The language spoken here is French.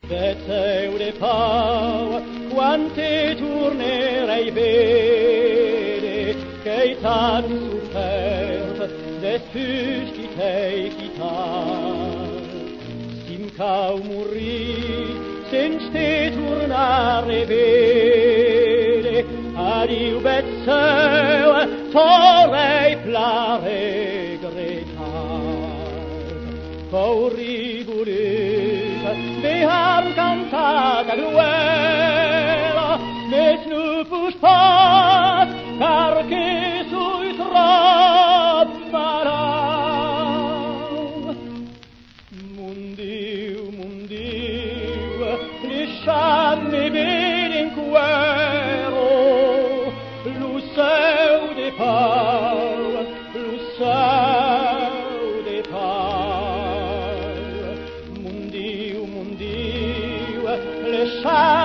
Vezzeu de pau, quante tornerei vede, che tan superb, des füsch qui tei quitar. Sim cau murri, sen ste tornare vede, adiu Vezzeu, vorrei plare gretar. Corri voleva, vi han cantata gluela, mes nu pus pas, perché sui trop malau. Mundiu, lisciarmi ben in cuero, lu seu de pau, lu seu de pau. Mundiu, lasciarmi